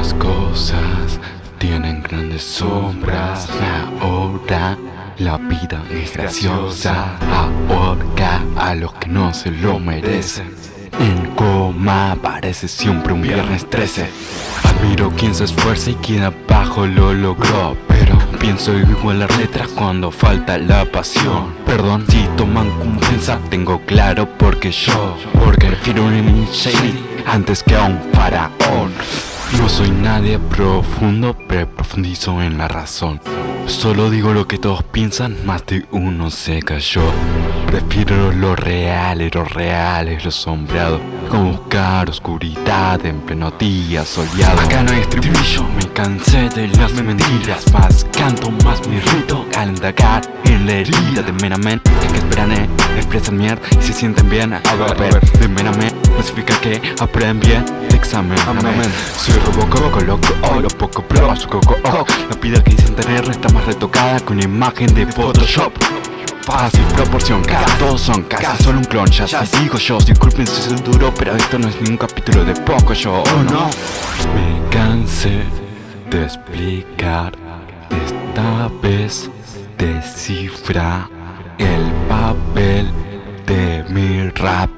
Las cosas tienen grandes sombras. Ahora la vida es graciosa. Ahorca a los que no se lo merecen. En coma parece siempre un viernes 13. Admiro quien se esfuerza y quien abajo lo logró, pero pienso igual las letras cuando falta la pasión. Perdón si toman confianza, tengo claro porque prefiero un shady antes que a un faraón. No soy nadie profundo, pero profundizo en la razón. Solo digo lo que todos piensan, más de uno se cayó. Prefiero lo real, lo sombreado, como buscar oscuridad en pleno día soleado. Acá no hay estribillo, me cansé de las mentiras. Más canto, más me irrito al indagar en la herida de Menamen. Que esperan, expresan mierda y se sienten bien. A ver, de Menamen no significa que aprenden bien de examen. Soy Robocop, loco, lo poco pro, su coco, la vida que dicen tener está más retocada que una imagen de Photoshop. Fácil proporción, todos son casi solo un clon. Ya digo yo, disculpen si soy duro, pero esto no es ningún capítulo de poco yo, no. Me cansé de explicar, esta vez descifra el papel de mi rap.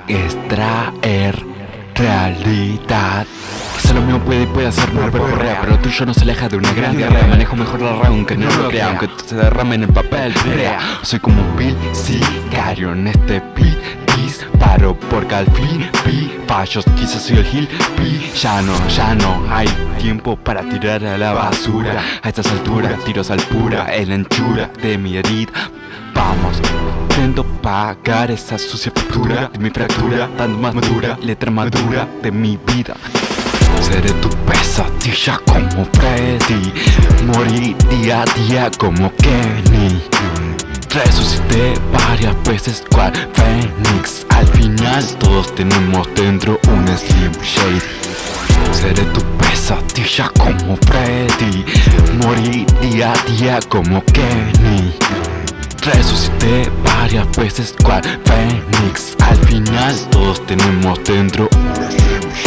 Extraer realidad. Quizá lo mío puede hacer una verborrea, pero lo tuyo no se aleja de una gran diarrea. Manejo mejor la RAW aunque no lo crea, aunque se derrame en el papel rea. Soy como un Bill sicario en este beat. Disparo porque al fin vi fallos, quizás soy el Gil P. Ya no hay tiempo para tirar a la basura. A estas alturas, tiros al pura, en la anchura de mi herida. Vamos, intento pagar esa sucia factura de mi fractura, tan más madura, letra madura de mi vida. Seré tu pesadilla como Freddy, morí día a día como Kenny. Resucité varias veces cual Fénix. Al final todos tenemos dentro un Slim Shady. Seré tu pesadilla como Freddy, morí día a día como Kenny. Resucité varias veces cual Fénix. Al final todos tenemos dentro un Slim Shady.